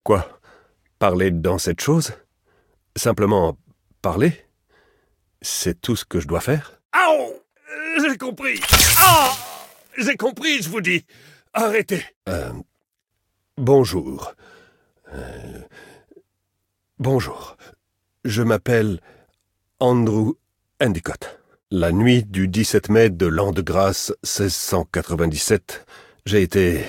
Quoi? Parler dans cette chose? Simplement parler? C'est tout ce que je dois faire? Aouh! J'ai compris! Ah! J'ai compris, je vous dis! Arrêtez! Bonjour. Bonjour. Je m'appelle Andrew Endicott. La nuit du 17 mai de l'an de grâce 1697, j'ai été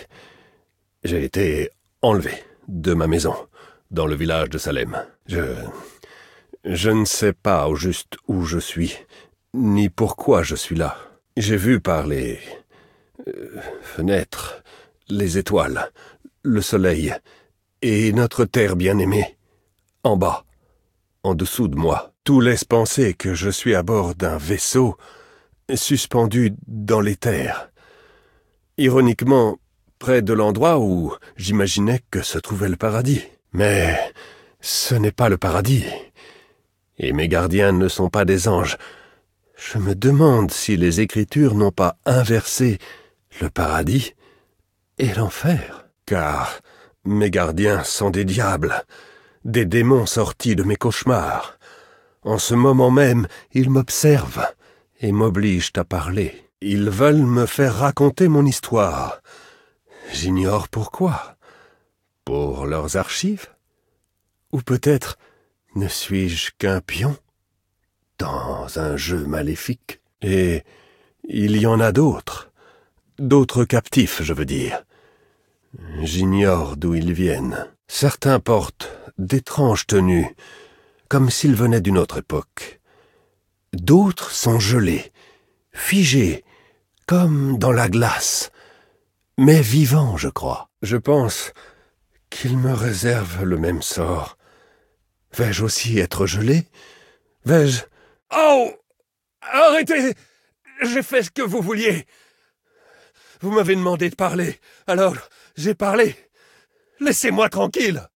enlevé de ma maison, dans le village de Salem. Je ne sais pas au juste où je suis, ni pourquoi je suis là. J'ai vu par les fenêtres, les étoiles, le soleil, et notre terre bien-aimée, en bas, en dessous de moi. Tout laisse penser que je suis à bord d'un vaisseau suspendu dans les terres. Ironiquement, près de l'endroit où j'imaginais que se trouvait le paradis. Mais ce n'est pas le paradis. Et mes gardiens ne sont pas des anges. Je me demande si les Écritures n'ont pas inversé le paradis et l'enfer. Car mes gardiens sont des diables, des démons sortis de mes cauchemars. En ce moment même, ils m'observent et m'obligent à parler. Ils veulent me faire raconter mon histoire. J'ignore pourquoi. Pour leurs archives? Ou peut-être ne suis-je qu'un pion dans un jeu maléfique? Et il y en a d'autres captifs, je veux dire. J'ignore d'où ils viennent. Certains portent d'étranges tenues, comme s'ils venaient d'une autre époque. D'autres sont gelés, figés, comme dans la glace, mais vivants, je crois. Je pense qu'ils me réservent le même sort. Vais-je aussi être gelé? Vais-je... Oh! Arrêtez! J'ai fait ce que vous vouliez. Vous m'avez demandé de parler, alors j'ai parlé. Laissez-moi tranquille.